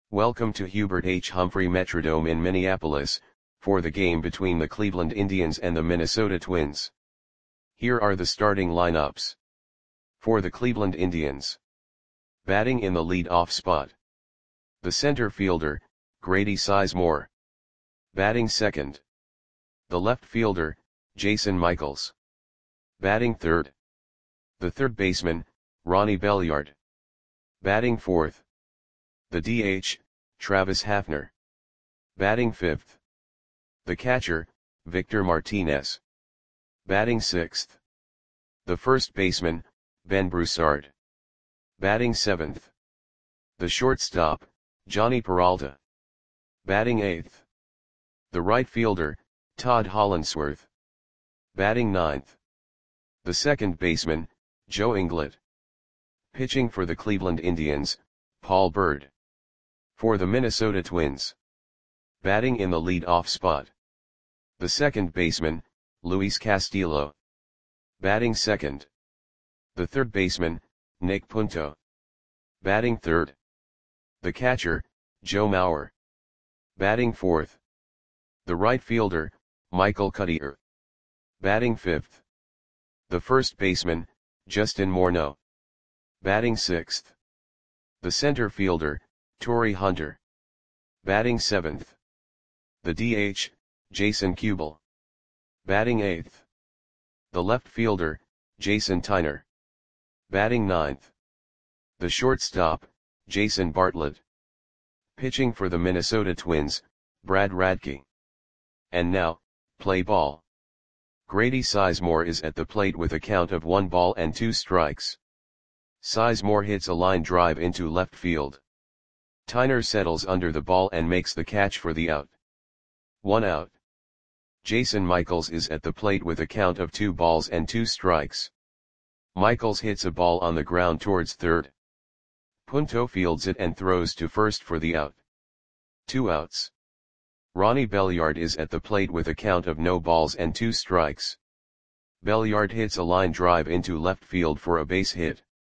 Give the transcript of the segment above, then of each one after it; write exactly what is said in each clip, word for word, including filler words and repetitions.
Welcome to Hubert H. Humphrey Metrodome in Minneapolis, for the game between the Cleveland Indians and the Minnesota Twins. Here are the starting lineups. For the Cleveland Indians. Batting in the lead-off spot. The center fielder, Grady Sizemore. Batting second. The left fielder, Jason Michaels. Batting third. The third baseman, Ronnie Belliard. Batting fourth. The D H, Travis Hafner. Batting fifth. The catcher, Victor Martinez. Batting sixth. The first baseman, Ben Broussard. Batting seventh. The shortstop, Jhonny Peralta. Batting eighth. The right fielder, Todd Hollandsworth. Batting ninth. The second baseman, Joe Inglett. Pitching for the Cleveland Indians, Paul Byrd. For the Minnesota Twins. Batting in the lead-off spot. The second baseman, Luis Castillo. Batting second. The third baseman, Nick Punto. Batting third. The catcher, Joe Mauer. Batting fourth. The right fielder, Michael Cuddyer. Batting fifth. The first baseman, Justin Morneau. Batting sixth. The center fielder, Torii Hunter. Batting seventh. The D H, Jason Kubel. Batting eighth. The left fielder, Jason Tyner. Batting ninth. The shortstop, Jason Bartlett. Pitching for the Minnesota Twins, Brad Radke. And now, play ball. Grady Sizemore is at the plate with a count of one ball and two strikes. Sizemore hits a line drive into left field. Tyner settles under the ball and makes the catch for the out. One out. Jason Michaels is at the plate with a count of two balls and two strikes. Michaels hits a ball on the ground towards third. Punto fields it and throws to first for the out. Two outs. Ronnie Belliard is at the plate with a count of no balls and two strikes. Belliard hits a line drive into left field for a base hit.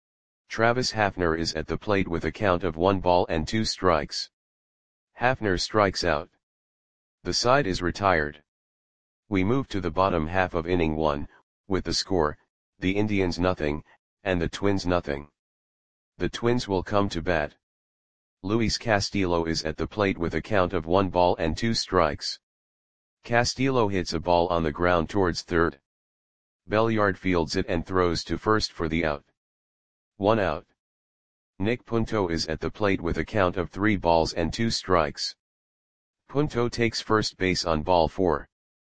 Travis Hafner is at the plate with a count of one ball and two strikes. Hafner strikes out. The side is retired. We move to the bottom half of inning one, with the score, the Indians nothing, and the Twins nothing. The Twins will come to bat. Luis Castillo is at the plate with a count of one ball and two strikes. Castillo hits a ball on the ground towards third. Belliard fields it and throws to first for the out. One out. Nick Punto is at the plate with a count of three balls and two strikes. Punto takes first base on ball four.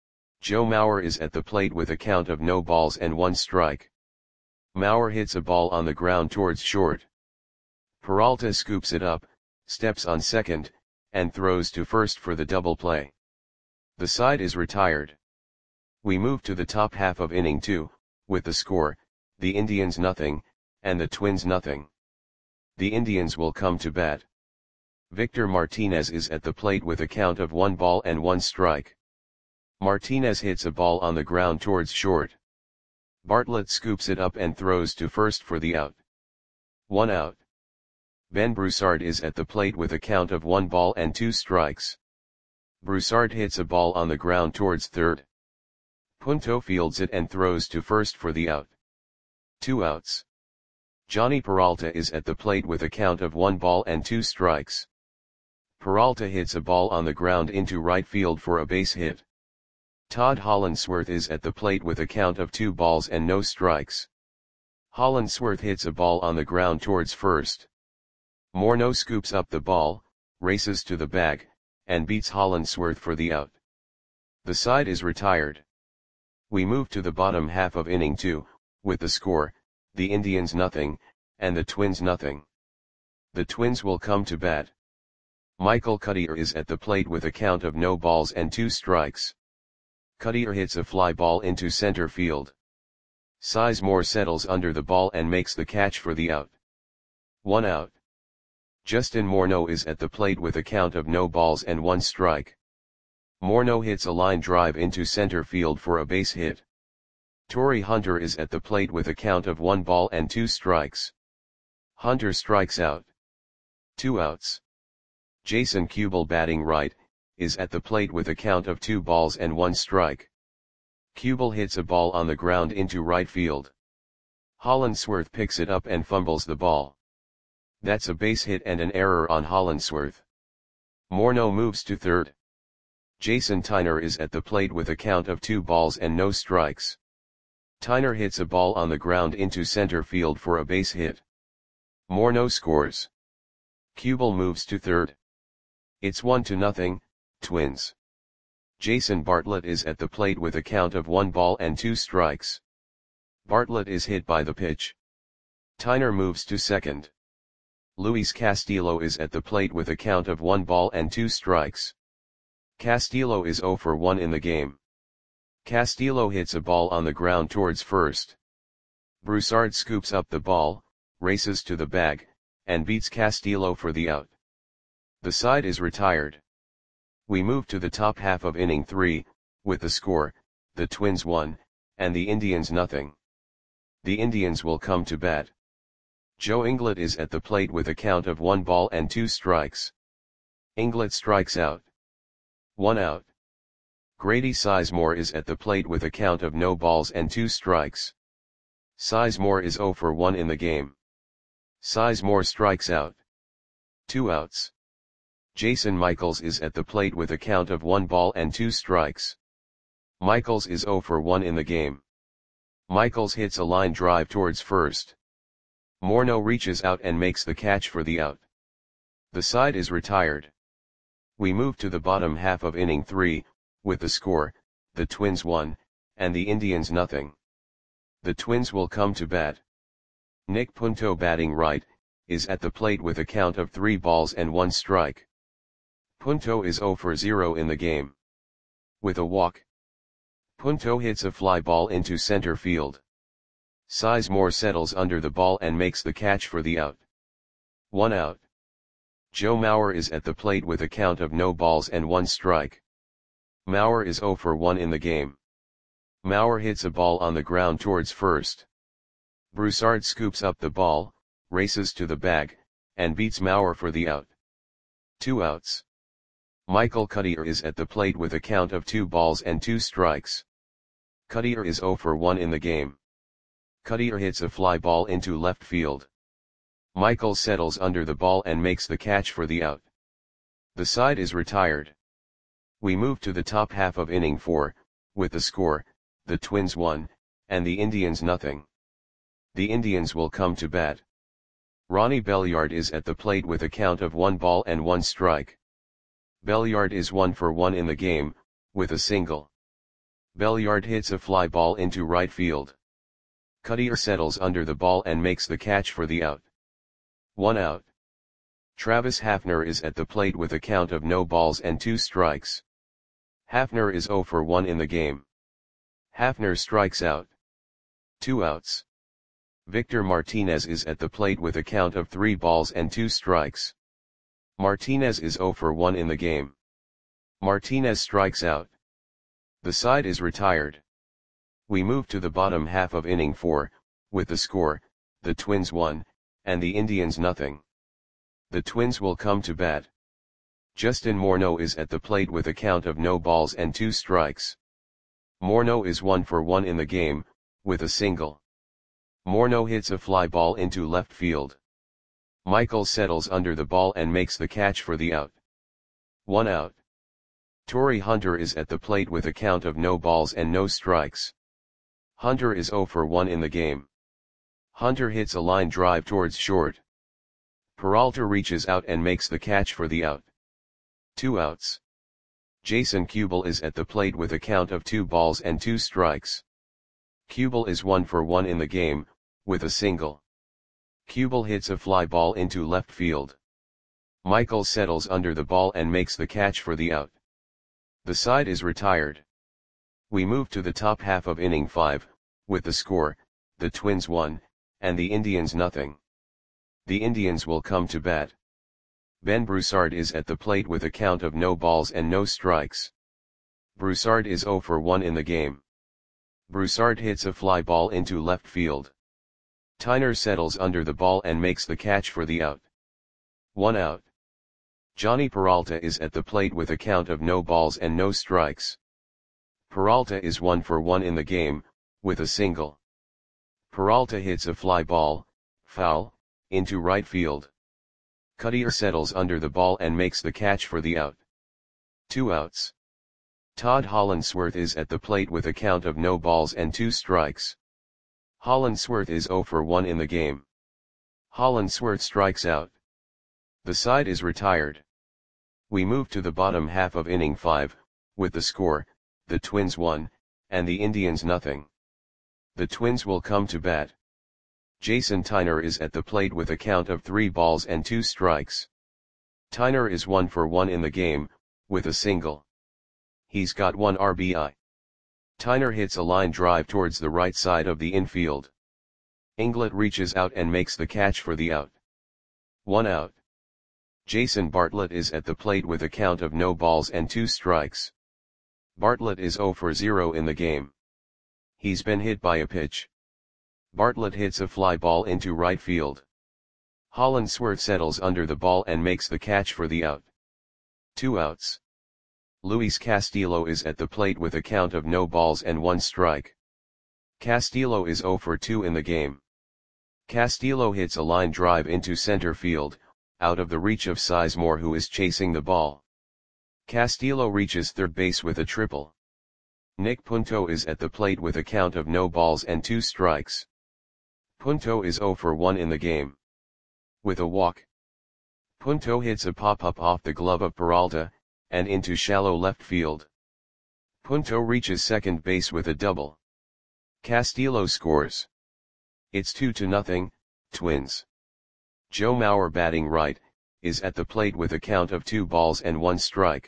Joe Mauer is at the plate with a count of no balls and one strike. Mauer hits a ball on the ground towards short. Peralta scoops it up, steps on second, and throws to first for the double play. The side is retired. We move to the top half of inning two, with the score, the Indians nothing, and the Twins nothing. The Indians will come to bat. Victor Martinez is at the plate with a count of one ball and one strike. Martinez hits a ball on the ground towards short. Bartlett scoops it up and throws to first for the out. One out. Ben Broussard is at the plate with a count of one ball and two strikes. Broussard hits a ball on the ground towards third. Punto fields it and throws to first for the out. Two outs. Jhonny Peralta is at the plate with a count of one ball and two strikes. Peralta hits a ball on the ground into right field for a base hit. Todd Hollandsworth is at the plate with a count of two balls and no strikes. Hollandsworth hits a ball on the ground towards first. Morneau scoops up the ball, races to the bag, and beats Hollandsworth for the out. The side is retired. We move to the bottom half of inning two, with the score, the Indians nothing, and the Twins nothing. The Twins will come to bat. Michael Cuddyer is at the plate with a count of no balls and two strikes. Cuddyer hits a fly ball into center field. Sizemore settles under the ball and makes the catch for the out. One out. Justin Morneau is at the plate with a count of no balls and one strike. Morneau hits a line drive into center field for a base hit. Torii Hunter is at the plate with a count of one ball and two strikes. Hunter strikes out. Two outs. Jason Kubel batting right, is at the plate with a count of two balls and one strike. Kubel hits a ball on the ground into right field. Hollandsworth picks it up and fumbles the ball. That's a base hit and an error on Hollandsworth. Morneau moves to third. Jason Tyner is at the plate with a count of two balls and no strikes. Tyner hits a ball on the ground into center field for a base hit. Morneau scores. Kubel moves to third. It's one to nothing, Twins. Jason Bartlett is at the plate with a count of one ball and two strikes. Bartlett is hit by the pitch. Tyner moves to second. Luis Castillo is at the plate with a count of one ball and two strikes. Castillo is zero for one in the game. Castillo hits a ball on the ground towards first. Broussard scoops up the ball, races to the bag, and beats Castillo for the out. The side is retired. We move to the top half of inning three, with the score, the Twins one, and the Indians nothing. The Indians will come to bat. Joe Inglet is at the plate with a count of one ball and two strikes. Inglet strikes out. One out. Grady Sizemore is at the plate with a count of no balls and two strikes. Sizemore is zero for one in the game. Sizemore strikes out. Two outs. Jason Michaels is at the plate with a count of one ball and two strikes. Michaels is zero for one in the game. Michaels hits a line drive towards first. Morneau reaches out and makes the catch for the out. The side is retired. We move to the bottom half of inning three, with the score, the Twins one, and the Indians nothing. The Twins will come to bat. Nick Punto batting right, is at the plate with a count of three balls and one strike. Punto is zero for zero in the game. With a walk, Punto hits a fly ball into center field. Sizemore settles under the ball and makes the catch for the out. One out. Joe Mauer is at the plate with a count of no balls and one strike. Mauer is zero for one in the game. Mauer hits a ball on the ground towards first. Broussard scoops up the ball, races to the bag, and beats Mauer for the out. Two outs. Michael Cuddyer is at the plate with a count of two balls and two strikes. Cuddyer is zero for one in the game. Cuddyer hits a fly ball into left field. Michael settles under the ball and makes the catch for the out. The side is retired. We move to the top half of inning four, with the score, the Twins one, and the Indians nothing. The Indians will come to bat. Ronnie Belliard is at the plate with a count of one ball and one strike. Belliard is one for one in the game, with a single. Belliard hits a fly ball into right field. Cuddyer settles under the ball and makes the catch for the out. One out. Travis Hafner is at the plate with a count of no balls and two strikes. Hafner is zero for one in the game. Hafner strikes out. Two outs. Victor Martinez is at the plate with a count of three balls and two strikes. Martinez is zero for one in the game. Martinez strikes out. The side is retired. We move to the bottom half of inning four, with the score, the Twins one, and the Indians nothing. The Twins will come to bat. Justin Morneau is at the plate with a count of no balls and two strikes. Morneau is one for one in the game, with a single. Morneau hits a fly ball into left field. Michael settles under the ball and makes the catch for the out. One out. Torrey Hunter is at the plate with a count of no balls and no strikes. Hunter is zero for one in the game. Hunter hits a line drive towards short. Peralta reaches out and makes the catch for the out. Two outs. Jason Kubel is at the plate with a count of two balls and two strikes. Kubel is one for one in the game, with a single. Kubel hits a fly ball into left field. Michael settles under the ball and makes the catch for the out. The side is retired. We move to the top half of inning five, with the score, the Twins one, and the Indians nothing. The Indians will come to bat. Ben Broussard is at the plate with a count of no balls and no strikes. Broussard is zero for one in the game. Broussard hits a fly ball into left field. Tyner settles under the ball and makes the catch for the out. One out. Johnny Peralta is at the plate with a count of no balls and no strikes. Peralta is one for one in the game, with a single. Peralta hits a fly ball, foul, into right field. Cutter settles under the ball and makes the catch for the out. Two outs. Todd Hollandsworth is at the plate with a count of no balls and two strikes. Hollandsworth is zero for one in the game. Hollandsworth strikes out. The side is retired. We move to the bottom half of inning five, with the score, the Twins one, and the Indians nothing. The Twins will come to bat. Jason Tyner is at the plate with a count of three balls and two strikes. Tyner is one for one in the game, with a single. He's got one R B I. Tyner hits a line drive towards the right side of the infield. Englert reaches out and makes the catch for the out. One out. Jason Bartlett is at the plate with a count of no balls and two strikes. Bartlett is zero for zero in the game. He's been hit by a pitch. Bartlett hits a fly ball into right field. Hollandsworth settles under the ball and makes the catch for the out. Two outs. Luis Castillo is at the plate with a count of no balls and one strike. Castillo is zero for two in the game. Castillo hits a line drive into center field, out of the reach of Sizemore, who is chasing the ball. Castillo reaches third base with a triple. Nick Punto is at the plate with a count of no balls and two strikes. Punto is zero for one in the game. With a walk. Punto hits a pop-up off the glove of Peralta, and into shallow left field. Punto reaches second base with a double. Castillo scores. It's two to nothing, Twins. Joe Mauer, batting right, is at the plate with a count of two balls and one strike.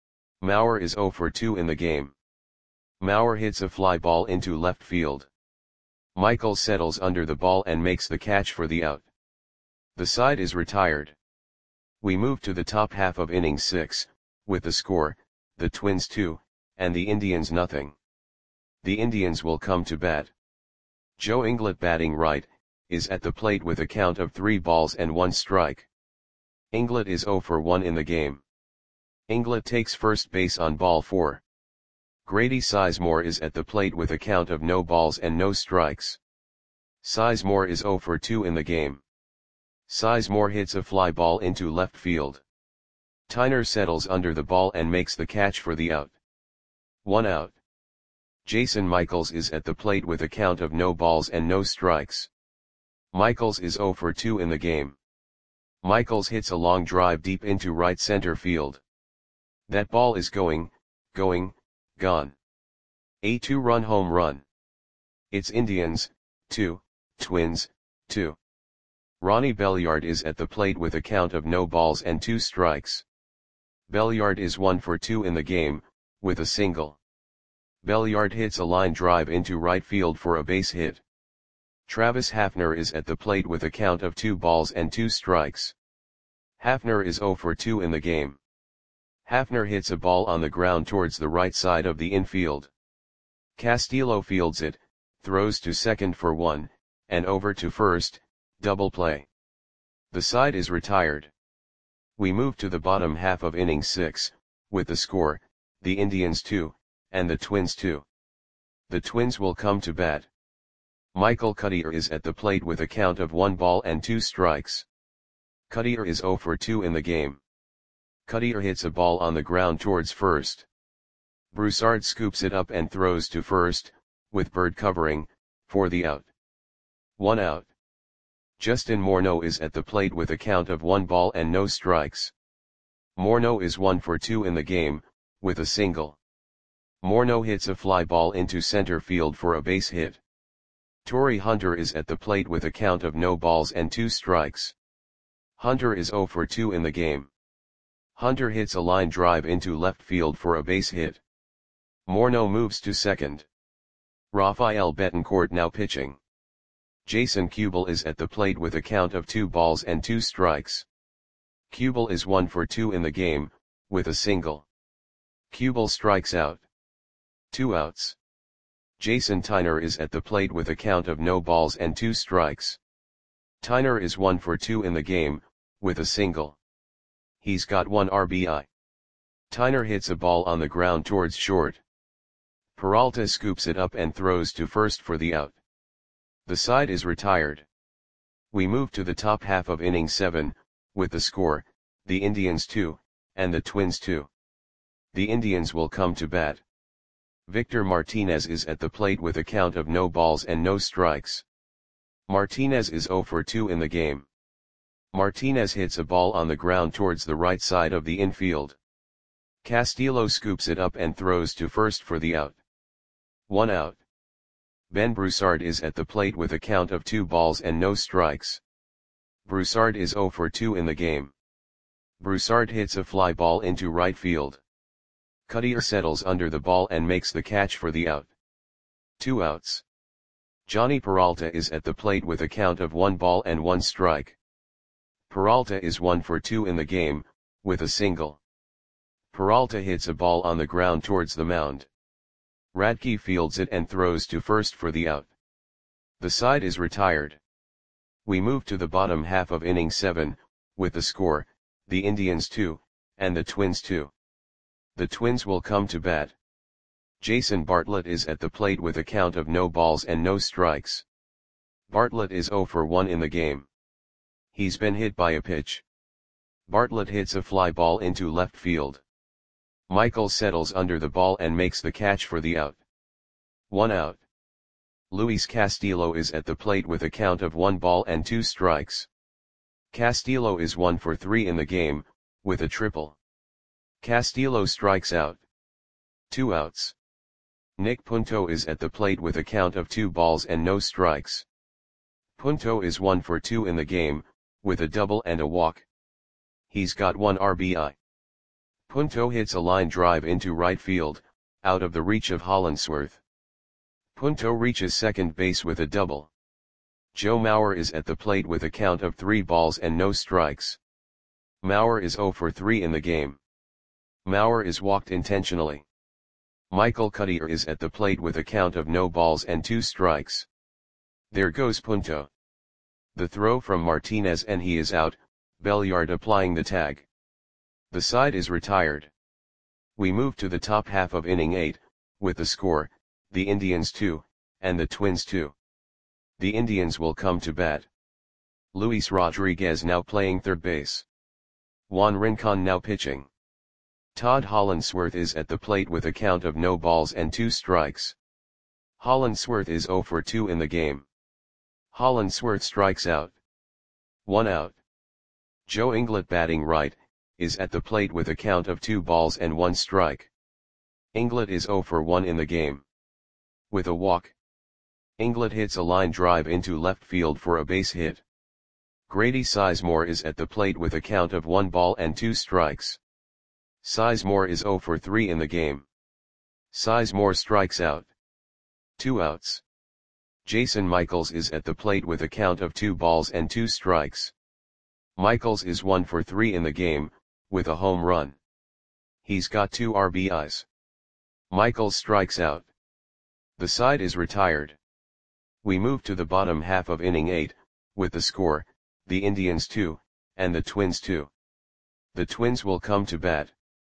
Mauer is zero for two in the game. Mauer hits a fly ball into left field. Michael settles under the ball and makes the catch for the out. The side is retired. We move to the top half of inning six, with the score, the Twins two, and the Indians nothing. The Indians will come to bat. Joe Englert, batting right, is at the plate with a count of three balls and one strike. Englert is zero for one in the game. Englert takes first base on ball four. Grady Sizemore is at the plate with a count of no balls and no strikes. Sizemore is zero for two in the game. Sizemore hits a fly ball into left field. Tyner settles under the ball and makes the catch for the out. One out. Jason Michaels is at the plate with a count of no balls and no strikes. Michaels is zero for two in the game. Michaels hits a long drive deep into right center field. That ball is going, going, gone. A two-run home run. It's Indians, two, Twins, two. Ronnie Belliard is at the plate with a count of no balls and two strikes. Belliard is one for two in the game, with a single. Belliard hits a line drive into right field for a base hit. Travis Hafner is at the plate with a count of two balls and two strikes. Hafner is zero for two in the game. Hafner hits a ball on the ground towards the right side of the infield. Castillo fields it, throws to second for one, and over to first, double play. The side is retired. We move to the bottom half of inning six, with the score, the Indians two, and the Twins two. The Twins will come to bat. Michael Cutter is at the plate with a count of one ball and two strikes. Cutter is zero for two in the game. Cutter hits a ball on the ground towards first. Broussard scoops it up and throws to first, with Bird covering, for the out. One out. Justin Morneau is at the plate with a count of one ball and no strikes. Morneau is one for two in the game, with a single. Morneau hits a fly ball into center field for a base hit. Torrey Hunter is at the plate with a count of no balls and two strikes. Hunter is zero for two in the game. Hunter hits a line drive into left field for a base hit. Morneau moves to second. Rafael Betancourt now pitching. Jason Kubel is at the plate with a count of two balls and two strikes. Kubel is one for two in the game, with a single. Kubel strikes out. Two outs. Jason Tyner is at the plate with a count of no balls and two strikes. Tyner is one for two in the game, with a single. He's got one R B I. Tyner hits a ball on the ground towards short. Peralta scoops it up and throws to first for the out. The side is retired. We move to the top half of inning seven, with the score, the Indians two, and the Twins two. The Indians will come to bat. Victor Martinez is at the plate with a count of no balls and no strikes. Martinez is zero for two in the game. Martinez hits a ball on the ground towards the right side of the infield. Castillo scoops it up and throws to first for the out. One out. Ben Broussard is at the plate with a count of two balls and no strikes. Broussard is zero for two in the game. Broussard hits a fly ball into right field. Cutter settles under the ball and makes the catch for the out. Two outs. Johnny Peralta is at the plate with a count of one ball and one strike. Peralta is one for two in the game, with a single. Peralta hits a ball on the ground towards the mound. Radke fields it and throws to first for the out. The side is retired. We move to the bottom half of inning seven, with the score, the Indians two, and the Twins two. The Twins will come to bat. Jason Bartlett is at the plate with a count of no balls and no strikes. Bartlett is zero for one in the game. He's been hit by a pitch. Bartlett hits a fly ball into left field. Michael settles under the ball and makes the catch for the out. One out. Luis Castillo is at the plate with a count of one ball and two strikes. Castillo is one for three in the game, with a triple. Castillo strikes out. Two outs. Nick Punto is at the plate with a count of two balls and no strikes. Punto is one for two in the game, with a double and a walk. He's got one R B I. Punto hits a line drive into right field, out of the reach of Hollandsworth. Punto reaches second base with a double. Joe Mauer is at the plate with a count of three balls and no strikes. Mauer is zero for three in the game. Mauer is walked intentionally. Michael Cutter is at the plate with a count of no balls and two strikes. There goes Punto. The throw from Martinez and he is out, Belliard applying the tag. The side is retired. We move to the top half of inning eight, with the score, the Indians two, and the Twins two. The Indians will come to bat. Luis Rodriguez now playing third base. Juan Rincon now pitching. Todd Hollandsworth is at the plate with a count of no balls and two strikes. Hollandsworth is zero for two in the game. Hollandsworth strikes out. One out. Joe Inglet batting right, is at the plate with a count of two balls and one strike. Inglet is zero for one in the game. With a walk. Inglet hits a line drive into left field for a base hit. Grady Sizemore is at the plate with a count of one ball and two strikes. Sizemore is zero for three in the game. Sizemore strikes out. Two outs. Jason Michaels is at the plate with a count of two balls and two strikes. Michaels is one for three in the game, with a home run. He's got two R B Is. Michaels strikes out. The side is retired. We move to the bottom half of inning eight, with the score, the Indians two, and the Twins two. The Twins will come to bat.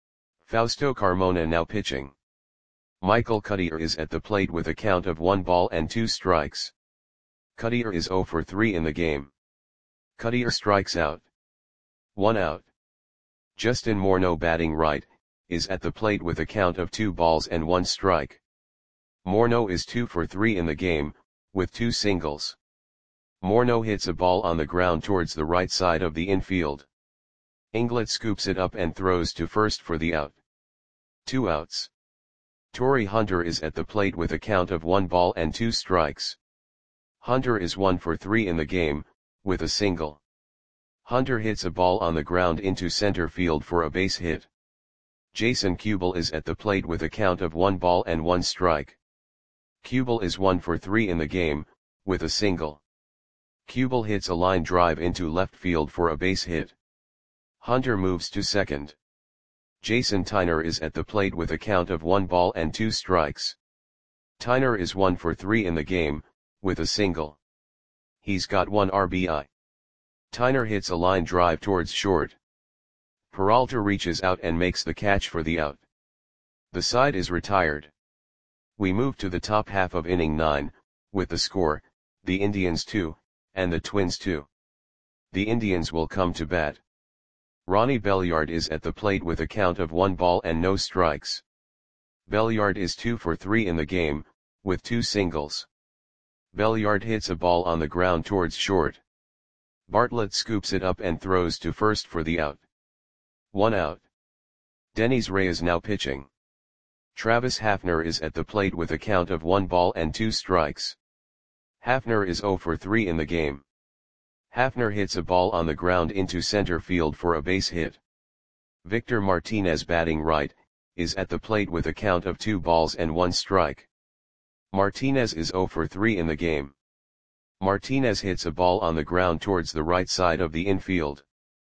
Fausto Carmona now pitching. Michael Cutter is at the plate with a count of one ball and two strikes. Cutter is zero for three in the game. Cutter strikes out. One out. Justin Morneau batting right, is at the plate with a count of two balls and one strike. Morneau is two for three in the game, with two singles. Morneau hits a ball on the ground towards the right side of the infield. Inglet scoops it up and throws to first for the out. Two outs. Torrey Hunter is at the plate with a count of one ball and two strikes. Hunter is one for three in the game, with a single. Hunter hits a ball on the ground into center field for a base hit. Jason Kubel is at the plate with a count of one ball and one strike. Kubel is one for three in the game, with a single. Kubel hits a line drive into left field for a base hit. Hunter moves to second. Jason Tyner is at the plate with a count of one ball and two strikes. Tyner is one for three in the game, with a single. He's got one R B I. Tyner hits a line drive towards short. Peralta reaches out and makes the catch for the out. The side is retired. We move to the top half of inning nine, with the score, the Indians two, and the Twins two. The Indians will come to bat. Ronnie Belliard is at the plate with a count of one ball and no strikes. Belliard is two for three in the game, with two singles. Belliard hits a ball on the ground towards short. Bartlett scoops it up and throws to first for the out. One out. Denys Reyes now pitching. Travis Hafner is at the plate with a count of one ball and two strikes. Hafner is zero for three in the game. Hafner hits a ball on the ground into center field for a base hit. Victor Martinez, batting right, is at the plate with a count of two balls and one strike. Martinez is zero for three in the game. Martinez hits a ball on the ground towards the right side of the infield.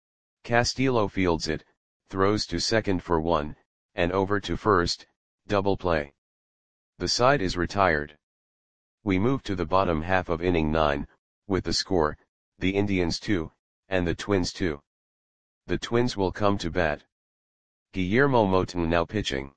Castillo fields it, throws to second for one, and over to first, double play. The side is retired. We move to the bottom half of inning nine, with the score, the Indians two, and the Twins two. The Twins will come to bat. Guillermo Moton now pitching.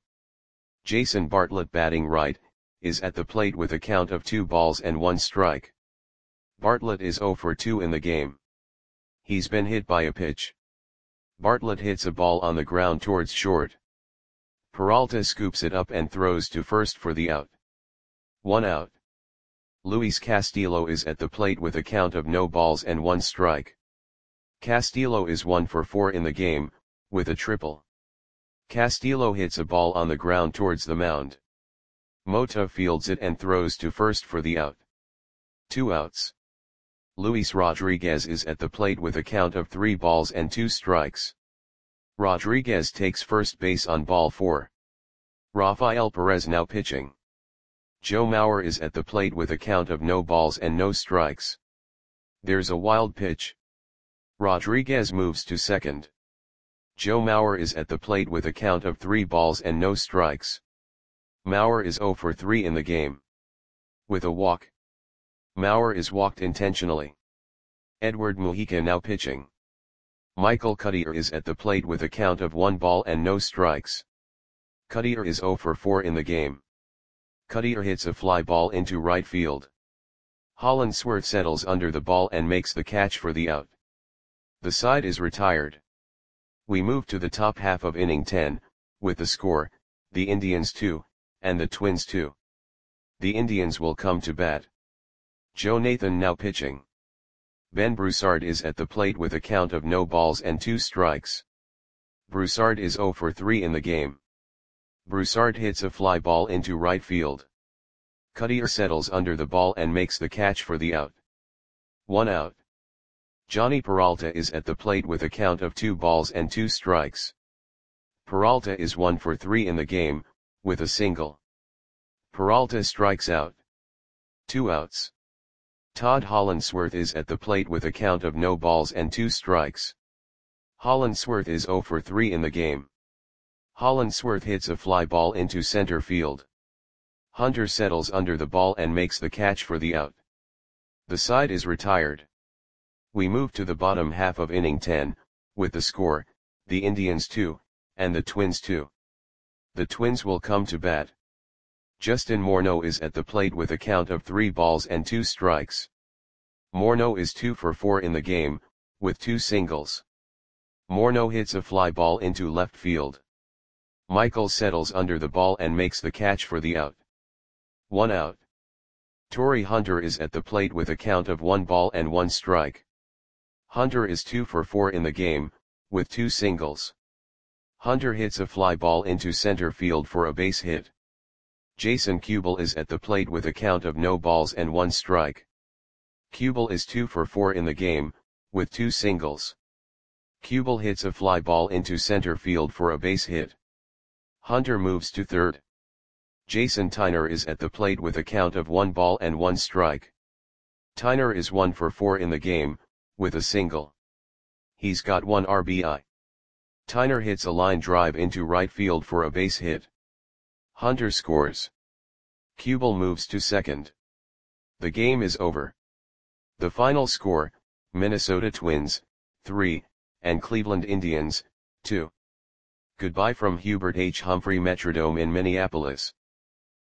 Jason Bartlett, batting right, is at the plate with a count of two balls and one strike. Bartlett is zero for two in the game. He's been hit by a pitch. Bartlett hits a ball on the ground towards short. Peralta scoops it up and throws to first for the out. One out. Luis Castillo is at the plate with a count of no balls and one strike. Castillo is one for four in the game, with a triple. Castillo hits a ball on the ground towards the mound. Mota fields it and throws to first for the out. Two outs. Luis Rodriguez is at the plate with a count of three balls and two strikes. Rodriguez takes first base on ball four. Rafael Perez now pitching. Joe Mauer is at the plate with a count of no balls and no strikes. There's a wild pitch. Rodriguez moves to second. Joe Mauer is at the plate with a count of three balls and no strikes. Mauer is zero for three in the game. With a walk. Mauer is walked intentionally. Edward Mujica now pitching. Michael Cuddyer is at the plate with a count of one ball and no strikes. Cuddyer is zero for four in the game. Cuddyer hits a fly ball into right field. Hollandsworth settles under the ball and makes the catch for the out. The side is retired. We move to the top half of inning ten, with the score, the Indians two, and the Twins two. The Indians will come to bat. Joe Nathan now pitching. Ben Broussard is at the plate with a count of no balls and two strikes. Broussard is zero for three in the game. Broussard hits a fly ball into right field. Cuddyer settles under the ball and makes the catch for the out. One out. Johnny Peralta is at the plate with a count of two balls and two strikes. Peralta is one for three in the game, with a single. Peralta strikes out. Two outs. Todd Hollandsworth is at the plate with a count of no balls and two strikes. Hollandsworth is zero for three in the game. Hollandsworth hits a fly ball into center field. Hunter settles under the ball and makes the catch for the out. The side is retired. We move to the bottom half of inning ten, with the score, the Indians two, and the Twins two. The Twins will come to bat. Justin Morneau is at the plate with a count of three balls and two strikes. Morneau is two for four in the game, with two singles. Morneau hits a fly ball into left field. Michael settles under the ball and makes the catch for the out. One out. Torrey Hunter is at the plate with a count of one ball and one strike. Hunter is two for four in the game, with two singles. Hunter hits a fly ball into center field for a base hit. Jason Kubel is at the plate with a count of no balls and one strike. Kubel is two for four in the game, with two singles. Kubel hits a fly ball into center field for a base hit. Hunter moves to third. Jason Tyner is at the plate with a count of one ball and one strike. Tyner is one for four in the game, with a single. He's got one R B I. Tyner hits a line drive into right field for a base hit. Hunter scores. Kubel moves to second. The game is over. The final score, Minnesota Twins, three, and Cleveland Indians, two. Goodbye from Hubert H. Humphrey Metrodome in Minneapolis.